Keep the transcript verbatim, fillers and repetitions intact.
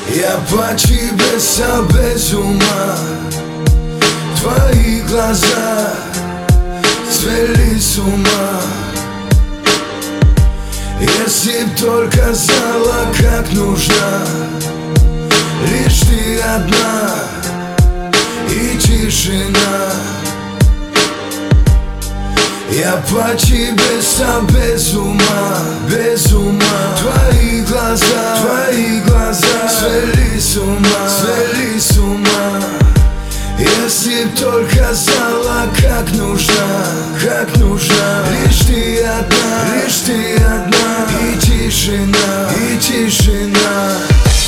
Я по тебе сам без ума. Твои глаза свели с ума. Если б только знала, как нужна лишь ты одна и тишина. Я по тебе сам без ума, без ума. Твои глаза, твои глаза свели с ума, свели с ума. Если б только знала, как нужна, как нужна лишь ты одна, лишь ты одна и тишина, и тишина.